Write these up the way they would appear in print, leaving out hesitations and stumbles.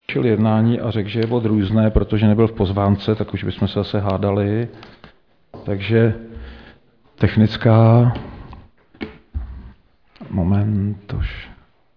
jednání a řekl, že je bod různé, protože nebyl v pozvánce, tak už bychom se zase hádali. Takže technická... Moment už.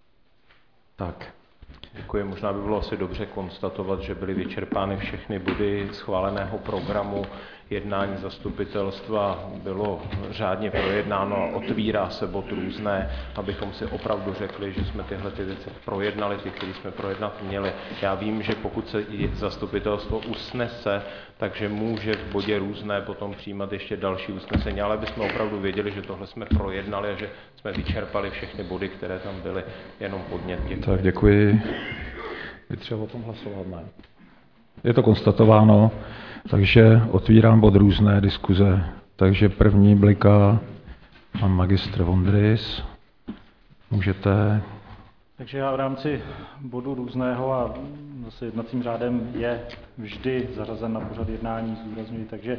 Tak. Děkuji. Možná by bylo asi dobře konstatovat, že byly vyčerpány všechny body schváleného programu. Jednání zastupitelstva bylo řádně projednáno a otvírá se bod různé, abychom si opravdu řekli, že jsme tyhle ty věci projednali, ty, které jsme projednat měli. Já vím, že pokud se zastupitelstvo usnese, takže může v bodě různé potom přijímat ještě další usnesení, ale bychom opravdu věděli, že tohle jsme projednali a že jsme vyčerpali všechny body, které tam byly, jenom podnět. Děkuji. Tak děkuji. Je třeba o tom hlasovat, ne? Je to konstatováno, takže otvírám bod různé diskuze. Takže první bliká pan magistr Vondrys. Můžete... Takže já v rámci bodu různého a zase jednacím řádem je vždy zařazen na pořad jednání, zdůrazňuji. Takže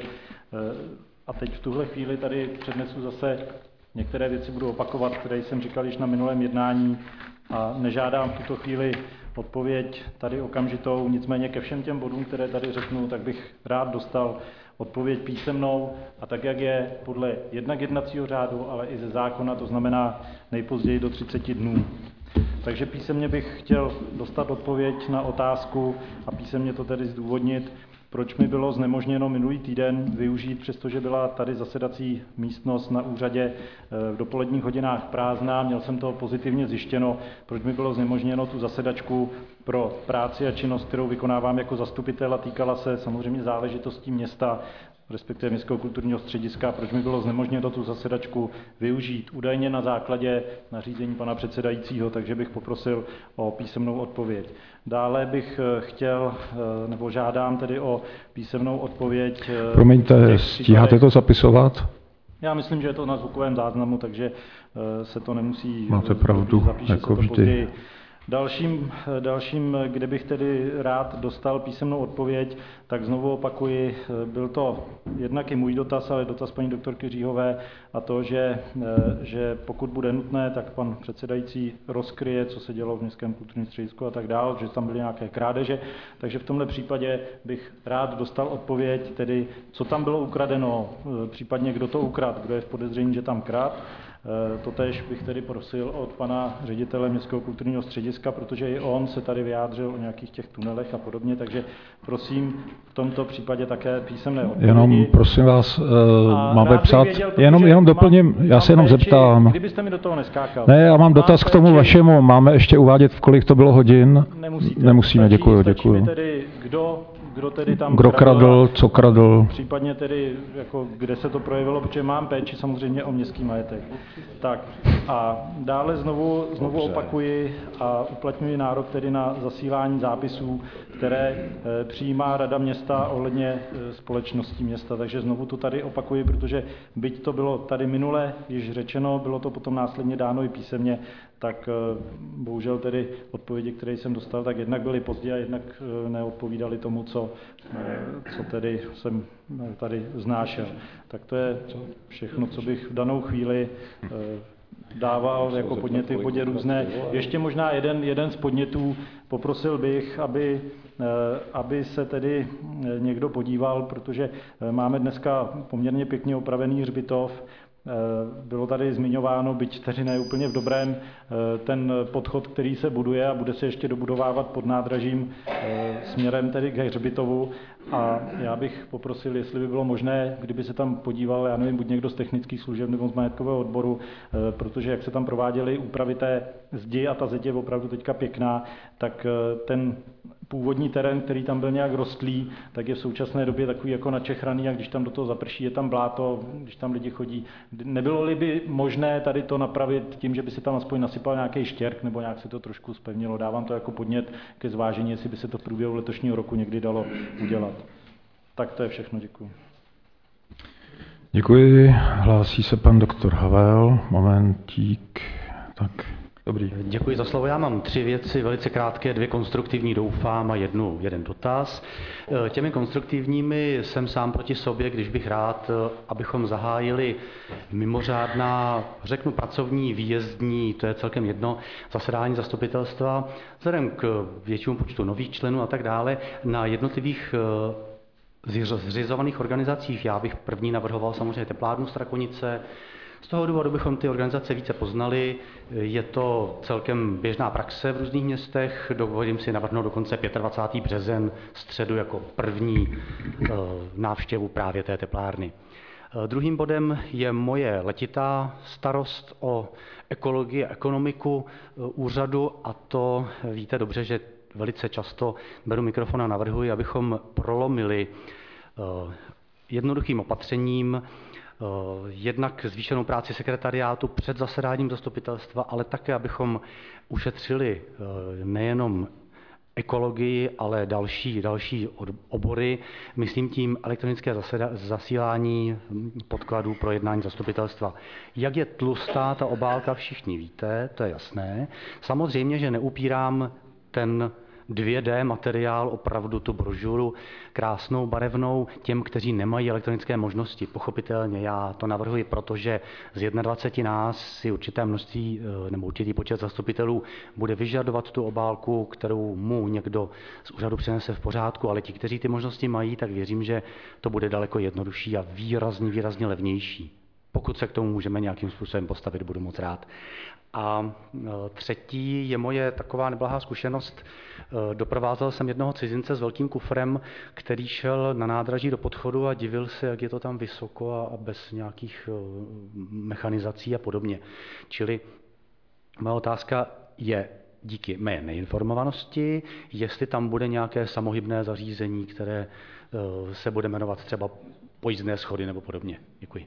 a teď v tuhle chvíli tady přednesu zase některé věci, budu opakovat, které jsem říkal již na minulém jednání a nežádám v tuto chvíli odpověď tady okamžitou, nicméně ke všem těm bodům, které tady řeknu, tak bych rád dostal odpověď písemnou a tak, jak je podle jednak jednacího řádu, ale i ze zákona, to znamená nejpozději do 30 dnů. Takže písemně bych chtěl dostat odpověď na otázku a písemně to tedy zdůvodnit, proč mi bylo znemožněno minulý týden využít, přestože byla tady zasedací místnost na úřadě v dopoledních hodinách prázdná, měl jsem to pozitivně zjištěno, proč mi bylo znemožněno tu zasedačku pro práci a činnost, kterou vykonávám jako zastupitel a týkala se samozřejmě záležitostí města, respektive Městského kulturního střediska, proč mi bylo znemožněno tu zasedačku využít, údajně na základě nařízení pana předsedajícího, takže bych poprosil o písemnou odpověď. Dále bych chtěl, nebo žádám tedy o písemnou odpověď. Promiňte, stíháte to zapisovat? Já myslím, že je to na zvukovém záznamu, takže se to nemusí... Máte pravdu, jako vždy. Dalším, kde bych tedy rád dostal písemnou odpověď, tak znovu opakuji, byl to jednak i můj dotaz, ale dotaz paní doktorky Říhové a to, že pokud bude nutné, tak pan předsedající rozkryje, co se dělo v Městském kulturním středisku a tak dále, že tam byly nějaké krádeže, takže v tomhle případě bych rád dostal odpověď, tedy co tam bylo ukradeno, případně kdo to ukradl, kdo je v podezření, že tam kradl. Totéž bych tedy prosil od pana ředitele Městského kulturního střediska, protože i on se tady vyjádřil o nějakých těch tunelech a podobně, takže prosím v tomto případě také písemné odpovědi. Jenom prosím vás, máme psát, jenom doplním, já se jenom zeptám. Kdybyste mi do toho neskákal. Ne, já mám dotaz k tomu vašemu, máme ještě uvádět, v kolik to bylo hodin? Nemusíme, děkuju. Tedy, kdo tedy tam kradl, co kradl. Případně tedy, jako, kde se to projevilo, protože mám péči samozřejmě o městský majetek. Tak a dále znovu opakuji a uplatňuji nárok tedy na zasílání zápisů, které přijímá Rada města ohledně společností města. Takže znovu to tady opakuji, protože byť to bylo tady minule již řečeno, bylo to potom následně dáno i písemně, tak bohužel tedy odpovědi, které jsem dostal, tak jednak byly pozdě a jednak neodpovídaly tomu, co tedy jsem tady znášel. Tak to je všechno, co bych v danou chvíli dával jako podněty v bodě různé. Ještě možná jeden z podnětů, poprosil bych, aby se tedy někdo podíval, protože máme dneska poměrně pěkně opravený hřbitov. Bylo tady zmiňováno, byť tedy ne úplně v dobrém, ten podchod, který se buduje a bude se ještě dobudovávat pod nádražím směrem tedy k hřbitovu. A já bych poprosil, jestli by bylo možné, kdyby se tam podíval, já nevím, buď někdo z technických služeb nebo z majetkového odboru, protože jak se tam prováděly úpravy té zdi a ta zeď je opravdu teďka pěkná, tak ten původní terén, který tam byl nějak rostlý, tak je v současné době takový jako načehraný a když tam do toho zaprší, je tam bláto, když tam lidi chodí. Nebylo-li by možné tady to napravit tím, že by se tam aspoň nasypal nějaký štěrk nebo nějak se to trošku zpevnilo? Dávám to jako podnět ke zvážení, jestli by se to v průběhu letošního roku někdy dalo udělat. Tak to je všechno, děkuji. Děkuji. Hlásí se pan doktor Havel. Momentík. Tak. Dobrý. Děkuji za slovo. Já mám 3 věci, velice krátké, 2 konstruktivní, doufám, a jeden dotaz. Těmi konstruktivními jsem sám proti sobě, když bych rád, abychom zahájili mimořádná, řeknu pracovní, výjezdní, to je celkem jedno, zasedání zastupitelstva, vzhledem k většímu počtu nových členů a tak dále, na jednotlivých zřizovaných organizacích. Já bych první navrhoval samozřejmě teplárnu Strakonice. Z toho důvodu bychom ty organizace více poznali. Je to celkem běžná praxe v různých městech. Dovolím si navrhnout dokonce 25. březen, středu, jako první návštěvu právě té teplárny. Druhým bodem je moje letitá starost o ekologii a ekonomiku úřadu, a to víte dobře, že velice často beru mikrofon a navrhuji, abychom prolomili jednoduchým opatřením jednak zvýšenou práci sekretariátu před zasedáním zastupitelstva, ale také, abychom ušetřili nejenom ekologii, ale další obory. Myslím tím elektronické zasílání podkladů pro jednání zastupitelstva. Jak je tlustá ta obálka, všichni víte, to je jasné. Samozřejmě, že neupírám ten 2D materiál, opravdu tu brožuru krásnou, barevnou, těm, kteří nemají elektronické možnosti. Pochopitelně já to navrhuji, protože z 21 nás si určité množství nebo určitý počet zastupitelů bude vyžadovat tu obálku, kterou mu někdo z úřadu přinese v pořádku, ale ti, kteří ty možnosti mají, tak věřím, že to bude daleko jednodušší a výrazně levnější. Pokud se k tomu můžeme nějakým způsobem postavit, budu moc rád. A třetí je moje taková neblahá zkušenost. Doprovázel jsem jednoho cizince s velkým kufrem, který šel na nádraží do podchodu a divil se, jak je to tam vysoko a bez nějakých mechanizací a podobně. Čili moje otázka je díky mé neinformovanosti, jestli tam bude nějaké samohybné zařízení, které se bude jmenovat třeba pojízdné schody nebo podobně. Děkuji.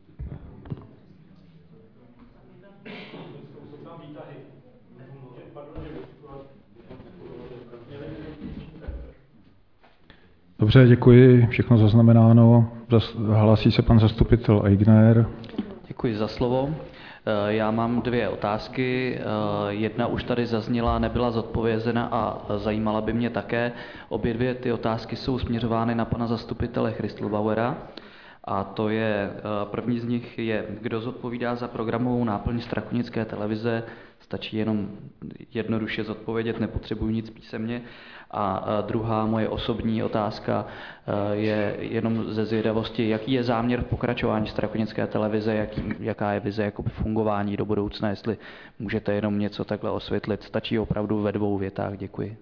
Dobře, děkuji, všechno zaznamenáno. Hlásí se pan zastupitel Eigner. Děkuji za slovo. Já mám 2 otázky. Jedna už tady zazněla, nebyla zodpovězena a zajímala by mě také. Obě 2 ty otázky jsou směřovány na pana zastupitele Christlbauera. A to je, první z nich je, kdo zodpovídá za programovou náplň Strakonické televize. Stačí jenom jednoduše zodpovědět, nepotřebuji nic písemně. A druhá moje osobní otázka je jenom ze zvědavosti, jaký je záměr v pokračování Strakonické televize, jaká je vize jakoby fungování do budoucna, jestli můžete jenom něco takhle osvětlit. Stačí opravdu ve 2 větách. Děkuji.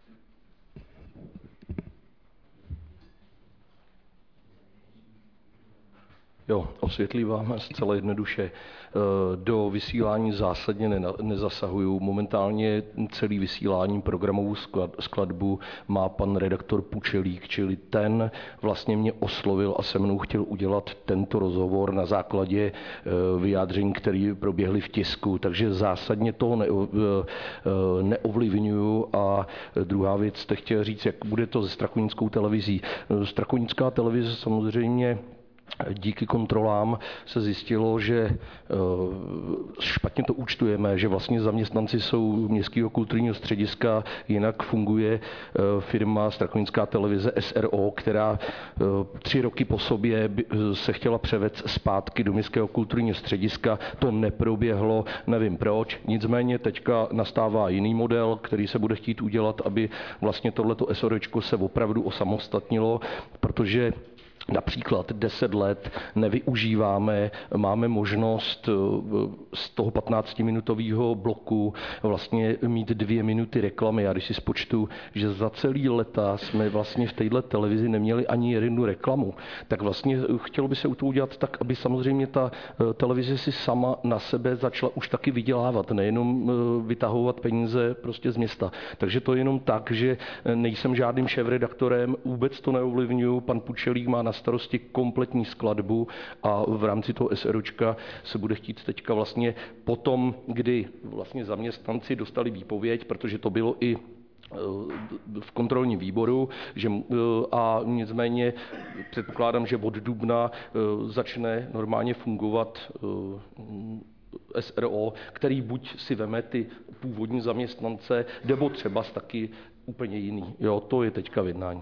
Jo, osvětlím vám zcela jednoduše. Do vysílání zásadně nezasahuju. Momentálně celý vysílání programovou skladbu má pan redaktor Pučelík, čili ten vlastně mě oslovil a se mnou chtěl udělat tento rozhovor na základě vyjádření, které proběhly v tisku, takže zásadně toho neovlivňuju. A druhá věc, jste chtěl říct, jak bude to se Strakonickou televizí. Strakonická televize samozřejmě díky kontrolám se zjistilo, že špatně to účtujeme, že vlastně zaměstnanci jsou Městského kulturního střediska, jinak funguje firma Strakonická televize SRO, která 3 roky po sobě se chtěla převést zpátky do Městského kulturního střediska. To neproběhlo, nevím proč. Nicméně teďka nastává jiný model, který se bude chtít udělat, aby vlastně tohleto SROčko se opravdu osamostatnilo, protože například 10 let nevyužíváme, máme možnost z toho 15-minutového bloku vlastně mít 2 minuty reklamy. Já když si spočtu, že za celý leta jsme vlastně v této televizi neměli ani jednu reklamu, tak vlastně chtělo by se to udělat tak, aby samozřejmě ta televize si sama na sebe začala už taky vydělávat, nejenom vytahovat peníze prostě z města. Takže to je jenom tak, že nejsem žádným šéfredaktorem, vůbec to neovlivňuju, pan Pučelík má na starosti kompletní skladbu a v rámci toho SROčka se bude chtít teďka vlastně potom, kdy vlastně zaměstnanci dostali výpověď, protože to bylo i v kontrolním výboru, a nicméně předpokládám, že od dubna začne normálně fungovat SRO, který buď si veme ty původní zaměstnance, nebo třeba taky úplně jiný. Jo, to je teďka v jednání.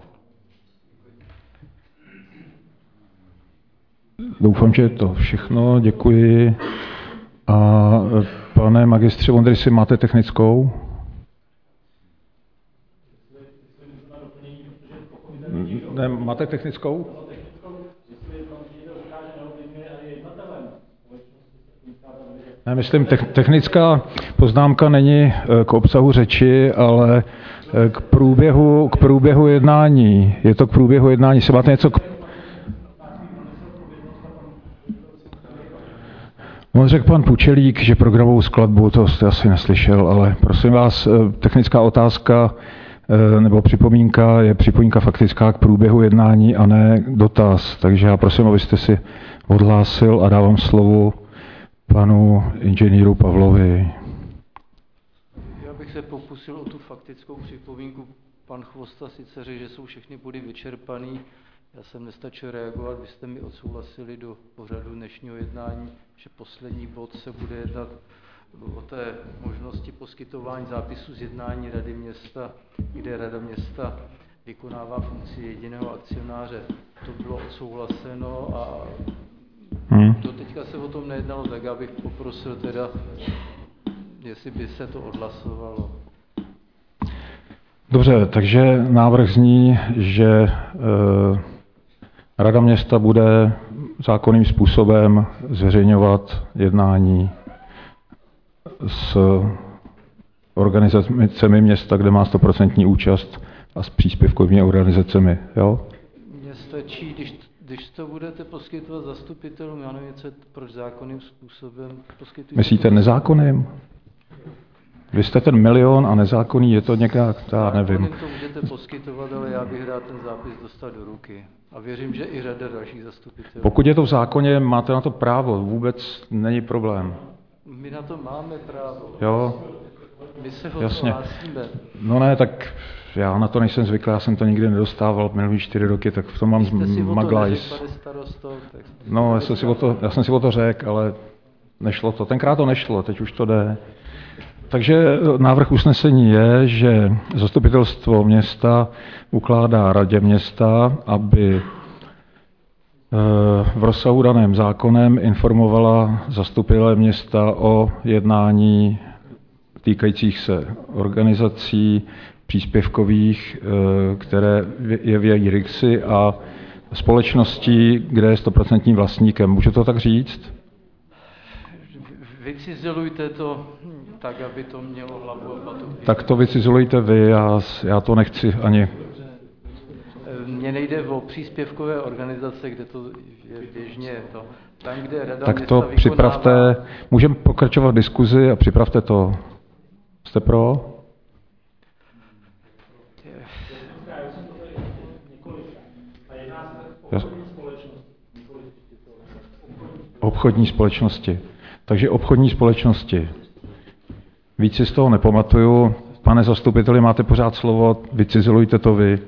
Doufám, že je to všechno. Děkuji. A pane magistře Vondry, máte technickou? Ne, máte technickou? Ne, myslím, technická poznámka není k obsahu řeči, ale k průběhu jednání. Je to k průběhu jednání. Se máte něco On řekl pan Pučelík, že programovou skladbu, to jste asi neslyšel, ale prosím vás, technická otázka nebo připomínka je připomínka faktická k průběhu jednání a ne dotaz. Takže já prosím, abyste si odhlásil a dávám slovo panu inženýru Pavlovi. Já bych se pokusil o tu faktickou připomínku. Pan Chvosta sice řekl, že jsou všechny body vyčerpaný. Já jsem nestačil reagovat, vy jste mi odsouhlasili do pořadu dnešního jednání, že poslední bod se bude jednat o té možnosti poskytování zápisu z jednání Rady města, kde Rada města vykonává funkci jediného akcionáře. To bylo odsouhlaseno a do teďka se o tom nejednalo, tak já bych poprosil teda, jestli by se to odhlasovalo. Dobře, takže návrh zní, že Rada města bude zákonným způsobem zveřejňovat jednání s organizacemi města, kde má 100% účast a s příspěvkovými organizacemi. Jo? Mně stačí, když to budete poskytovat zastupitelům, já nevím, proč zákonným způsobem poskytujete. Myslíte nezákonným? Vy jste ten milion a nezákonný, je to nějak, já nevím. To můžete poskytovat, ale já bych rád ten zápis dostal do ruky. A věřím, že i řada dalších zastupitelů. Pokud je to v zákoně, máte na to právo, vůbec není problém. My na to máme právo. Jo, My se ho jasně. hlásíme. No ne, tak já na to nejsem zvyklý, já jsem to nikdy nedostával minulý 4 roky, tak v tom mám maglajs. No, já jsem si o to řekl, ale nešlo to. Tenkrát to nešlo, teď už to jde. Takže návrh usnesení je, že zastupitelstvo města ukládá radě města, aby v rozsahu daném zákonem informovala zastupitelé města o jednání týkajících se organizací příspěvkových, které je v její RIXy a společností, kde je 100% vlastníkem. Můžu to tak říct? Vycizelujte to tak, aby to mělo hlavu a patu. Tak to vycizulujte vy, já to nechci ani. Mně nejde o příspěvkové organizace, kde to je běžně to. Tam, kde Rada tak města to vykonává... připravte, můžeme pokračovat v diskuzi a připravte to. Jste pro? Obchodní společnosti. Takže obchodní společnosti. Víc si z toho nepamatuju. Pane zastupiteli, máte pořád slovo, vycizilujte to vy.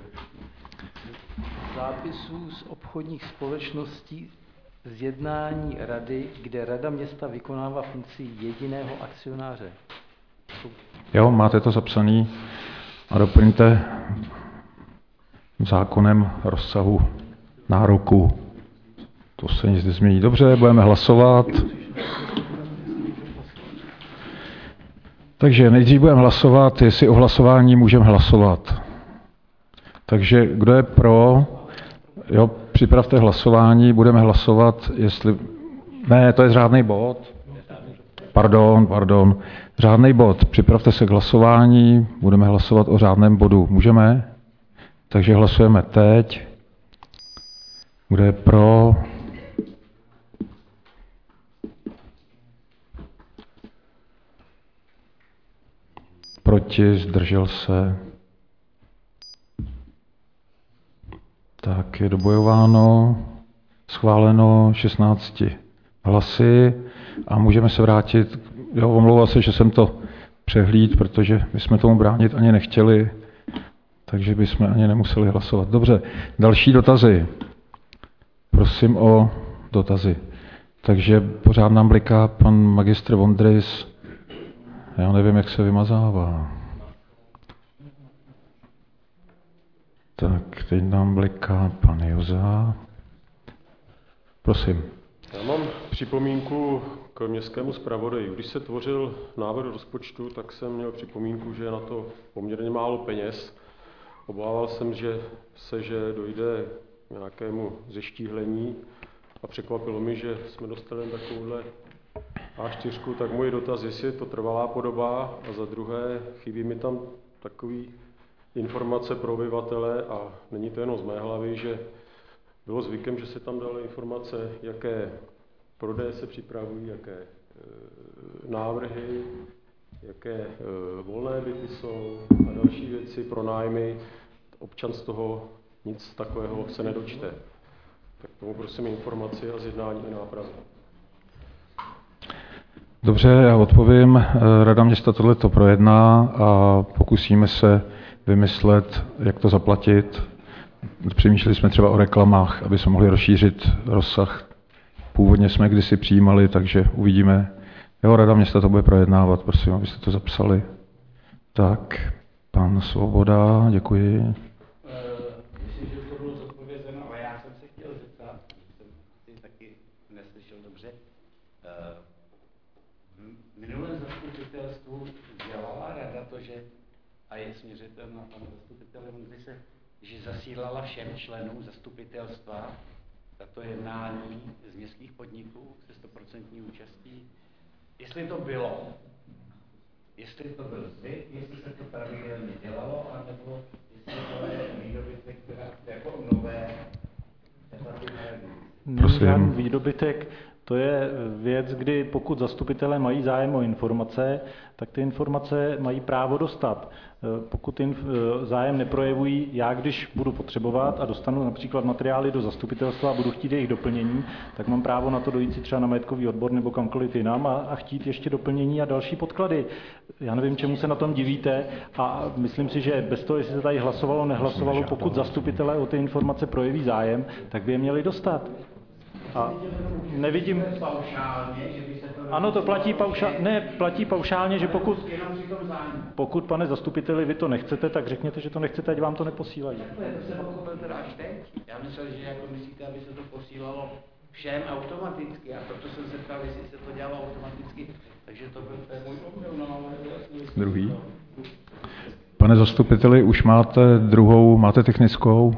Zápisů z obchodních společností z jednání rady, kde Rada města vykonává funkci jediného akcionáře. Jo, máte to zapsaný a doplňte zákonem rozsahu nároku. To se nic nezmění. Dobře, budeme hlasovat. Takže nejdřív budeme hlasovat, jestli o hlasování můžeme hlasovat. Takže kdo je pro, jo, připravte hlasování, budeme hlasovat, jestli... Ne, to je řádný bod. Pardon. Řádný bod. Připravte se k hlasování, budeme hlasovat o řádném bodu. Můžeme? Takže hlasujeme teď. Kdo je pro? Proti, zdržel se. Tak je dobojováno, schváleno 16 hlasy a můžeme se vrátit. Jo, omlouvám se, že jsem to přehlíd, protože my jsme tomu bránit ani nechtěli, takže bychom ani nemuseli hlasovat. Dobře, další dotazy. Prosím o dotazy. Takže pořád nám bliká pan magistr Vondrys. Já nevím, jak se vymazává. Tak, teď nám bliká pan Joza. Prosím. Já mám připomínku k městskému zpravodaji. Když se tvořil návrh rozpočtu, tak jsem měl připomínku, že je na to poměrně málo peněz. Obával jsem, že dojde k nějakému zeštíhlení a překvapilo mi, že jsme dostali takovouhle A4, tak můj dotaz, jestli je to trvalá podoba a za druhé chybí mi tam takový informace pro obyvatele a není to jenom z mé hlavy, že bylo zvykem, že se tam daly informace, jaké prodeje se připravují, jaké návrhy, jaké volné byty jsou a další věci, pronájmy. Občan z toho nic takového se nedočte. Tak tomu prosím informaci a zjednání i nápravu. Dobře, já odpovím. Rada města tohleto projedná a pokusíme se vymyslet, jak to zaplatit. Přemýšleli jsme třeba o reklamách, aby jsme mohli rozšířit rozsah. Původně jsme kdysi přijímali, takže uvidíme. Jo, Rada města to bude projednávat, prosím, abyste to zapsali. Tak, pan Svoboda, děkuji. Myslím, že to bylo zodpovězeno, ale já jsem se chtěl zeptat, jsem si taky neslyšel dobře. V minulém zastupitelstvu dělala rada to, že, a je směřitelná na pana zastupitele Vondryse, že zasílala všem členům zastupitelstva tato jednání z městských podniků se 100% účastí. Jestli to bylo, jestli to byl zvyk, jestli se to pravidelně dělalo, anebo jestli to je výdobytek, která jako nové. Není výdobytek. To je věc, kdy pokud zastupitelé mají zájem o informace, tak ty informace mají právo dostat. Pokud zájem neprojevují, já když budu potřebovat a dostanu například materiály do zastupitelstva a budu chtít jejich doplnění, tak mám právo na to dojít si třeba na majetkový odbor nebo kamkoliv jinam a chtít ještě doplnění a další podklady. Já nevím, čemu se na tom divíte a myslím si, že bez toho, jestli se tady hlasovalo, nehlasovalo, pokud zastupitelé o ty informace projeví zájem, tak by je měli dostat. A nevidím... Ano, to platí paušálně. Ne, platí paušálně, že pokud, pane zastupiteli, vy to nechcete, tak řekněte, že to nechcete, ať vám to neposílají. To jsem pochopil teda až teď. Já myslel, že jako myslíte, aby se to posílalo všem automaticky a proto jsem se ptal, jestli se to dělalo automaticky. Takže to byl můj omyl. Druhý. Pane zastupiteli, už máte technickou?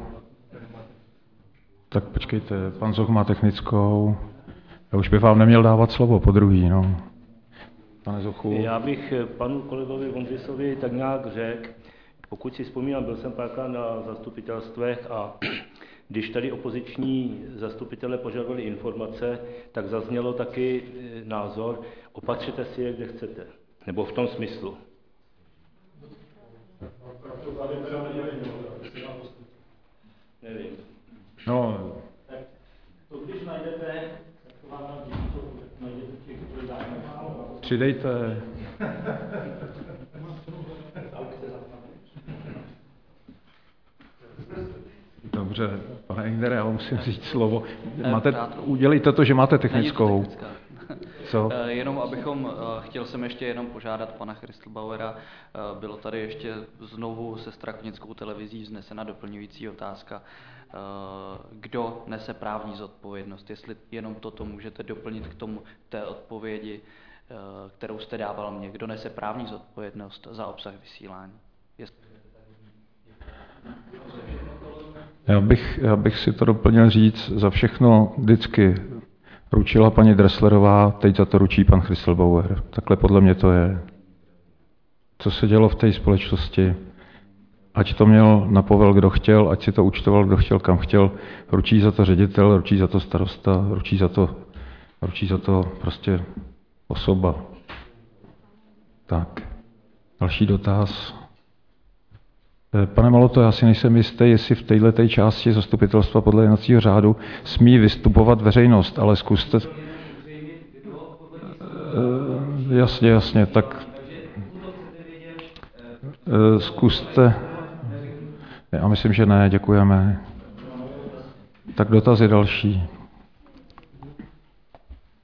Tak počkejte, pan Zoch má technickou. Já už bych vám neměl dávat slovo po druhý, no. Pane Zochu. Já bych panu kolegovi Vondrysovi tak nějak řekl, pokud si vzpomínám, byl jsem párkrát na zastupitelstvech a když tady opoziční zastupitelé požadovali informace, tak zaznělo taky názor, opatřete si je, kde chcete. Nebo v tom smyslu. Nevím. No. Tak to když najdete, tak to vám najdete těch, kteří zájem. Přidejte. Dobře, pane Ingere, já musím říct slovo. Udělejte to, že máte technickou. Co? Chtěl jsem ještě jenom požádat pana Christlbauera, bylo tady ještě znovu se Strakonickou televizí vznesena doplňující otázka, kdo nese právní zodpovědnost, jestli jenom toto můžete doplnit k tomu té odpovědi, kterou jste dával mě, kdo nese právní zodpovědnost za obsah vysílání. Já bych si to doplnil říct, za všechno vždycky ručila paní Dresslerová, teď za to ručí pan Christlbauer. Takhle podle mě to je. Co se dělo v té společnosti, ať to měl na povel, kdo chtěl, ať si to účtoval, kdo chtěl, kam chtěl, ručí za to ředitel, ručí za to starosta, ručí za to prostě osoba. Tak, další dotaz. Pane Maloto, já si nejsem jistý, jestli v této části zastupitelstva podle jednacího řádu smí vystupovat veřejnost, ale zkuste... Jasně, tak... Zkuste... Já myslím, že ne, děkujeme. Tak dotazy další.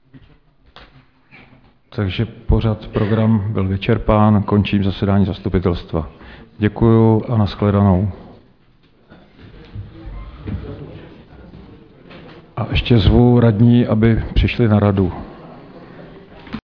Takže program byl vyčerpán, končím zasedání zastupitelstva. Děkuju a nashledanou. A ještě zvu radní, aby přišli na radu.